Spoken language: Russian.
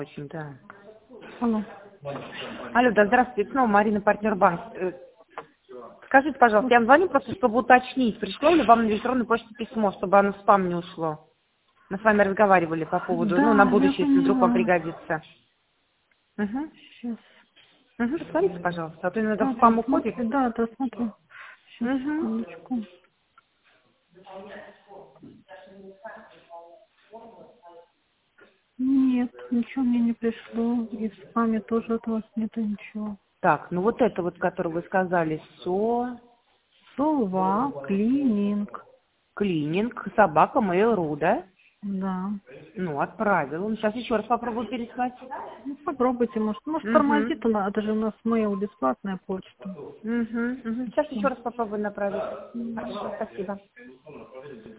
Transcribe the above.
Очень, да. Алло. Алло, да, здравствуйте, снова Марина, партнер банк. Скажите, пожалуйста, я вам звоню просто, чтобы уточнить, пришло ли вам на электронную почту письмо, чтобы оно в спам не ушло. Мы с вами разговаривали по поводу, на Да, я будущее, если вдруг вам поняла. пригодится. Угу. Сейчас. Посмотрите, пожалуйста, а то иногда в Да, спам уходит. смотрю. Да, смотрю. Сейчас, Угу. секундочку. Нет, ничего мне не пришло. И в спаме тоже от вас нету ничего. Так, вот это вот, которое вы сказали, Сова, клининг. клининг, собака, Mail.ru, да? Да. Отправил. Сейчас еще раз попробую переслать. Ну, попробуйте, может Угу. тормозит она, это же у нас mail бесплатная почта. Сейчас еще раз попробую направить. Хорошо, спасибо.